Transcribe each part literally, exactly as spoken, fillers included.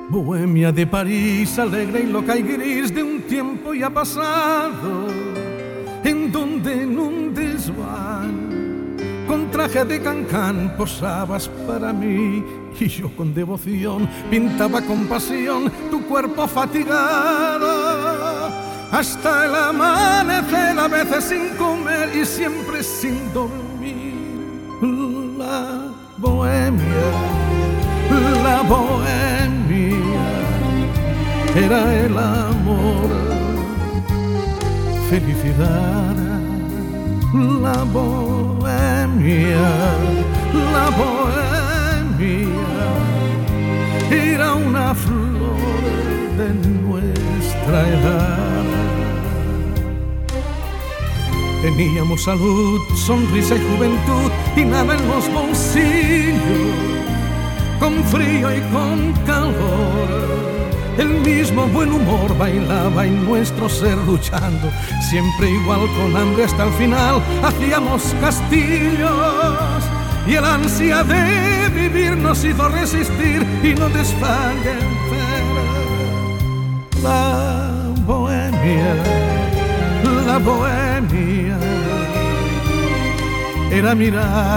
Bohemia de París, alegre y loca y gris de un tiempo ya pasado, en donde en un desván con traje de cancán posabas para mí y yo con devoción pintaba con pasión tu cuerpo fatigado hasta el amanecer, a veces sin comer y siempre sin dormir. La bohemia, la bohemia era el amor, felicidad. La bohemia, la bohemia era una flor de nuestra edad. Teníamos salud, sonrisa y juventud y nada en los bolsillos, con frío y con calor. El mismo buen humor bailaba en nuestro ser, luchando siempre igual con hambre hasta el final. Hacíamos castillos y el ansia de vivir nos hizo resistir y no desfallecer. La bohemia, la bohemia era mirar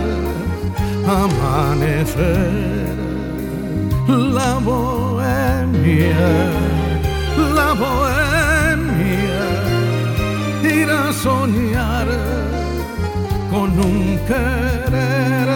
amanecer. La bohemia, la bohemia era soñar con un querer.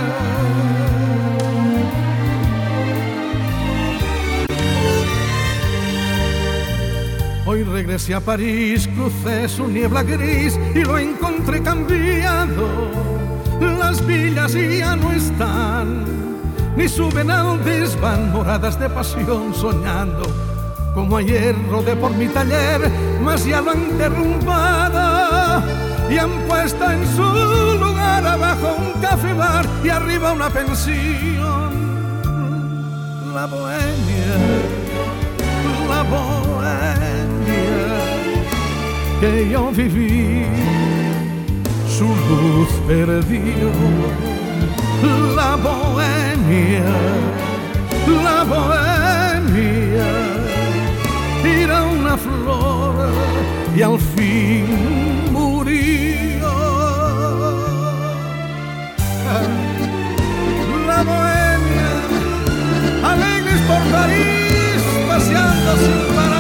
Hoy regresé a París, crucé su niebla gris y lo encontré cambiado. Las villas ya no están, ni suben al desván, moradas de pasión soñando. Como ayer rodé por mi taller, mas ya lo han derrumbado y han puesto en su lugar abajo un café bar y arriba una pensión. La bohemia, la bohemia que yo viví, su luz perdió. La bohemia, la bohemia era una flor y al fin murió. La bohemia, alegres por París, paseando sin parar.